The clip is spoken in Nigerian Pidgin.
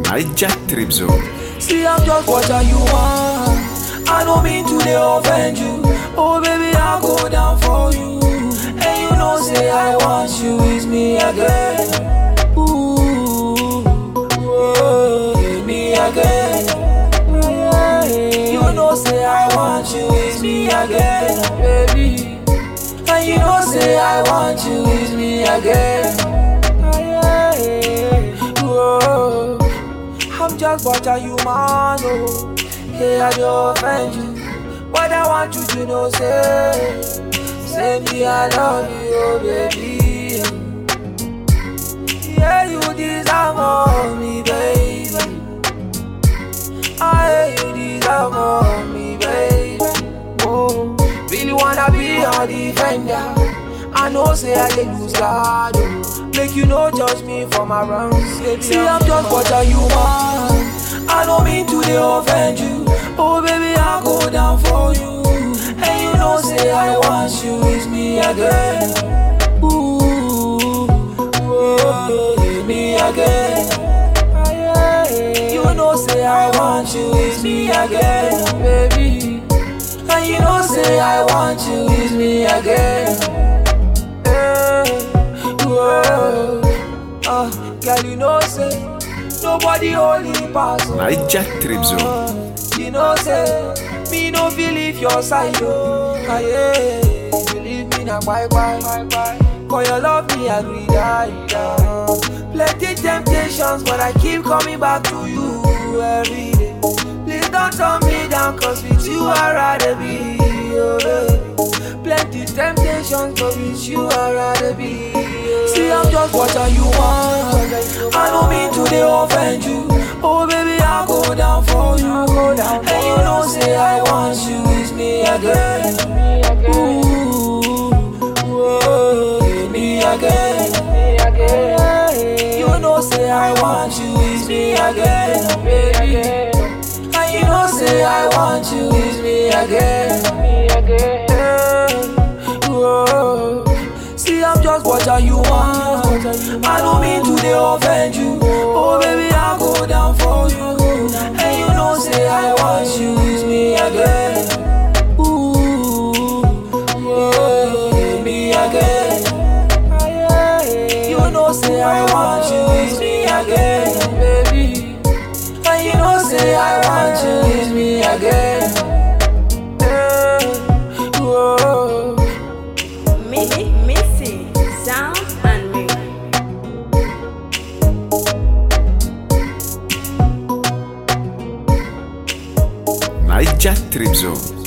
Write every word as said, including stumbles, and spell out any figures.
Naija Trip Zone. See, I'm just what you want. I don't mean to dey offend you. Oh baby, I'll go down for you. And you know say I want you with me again. Ooh, oh, me again. You know say I want you with me again, baby. And you know say I want you with me again. Whoa. I'm just what you man, oh. Hey, I don't offend you, but I want you to know, say, say me I love you, oh baby. Yeah, you deserve more of me, baby. I you deserve more of me, baby. Oh, really wanna be your defender. I know say I dey lose God, oh. Make you no judge me for my wrongs. See, I'm just what you want. I don't mean to dey offend you. Oh baby, I'll go down for you. And you know say I want you with me again. Ooh, oh, me again. You know say I want you with me again, baby. And you know say I want you with me again. Whoa. Uh, girl, you know say nobody only pass. Naija Trip Zone. You know say me no feel leave your side, oh. Ah, yeah. You leave me now, bye bye. For your love me agree die, die. Plenty temptations, but I keep coming back to you every day. Please don't turn me down, cause with you I'd rather be, oh, yeah. Plenty temptations, but with you I'd rather be, oh. See, I'm just what you want. I don't mean to dey offend you. Oh baby, I'll go down for you. And you know say I want you with me again. Ooh, whoa, me again. You know say I want you with me again, baby. And you know say I want you with me again. Whoa. See, I'm just what you want. I don't mean to dey offend you. Oh baby, I'll go down for you. And you know say I want you with me again. Ooh, yeah, me again. You know say I want you with me again, baby. And you know say I want you with me again. Whoa. Missy, sound and mix. Naija Trip Zone.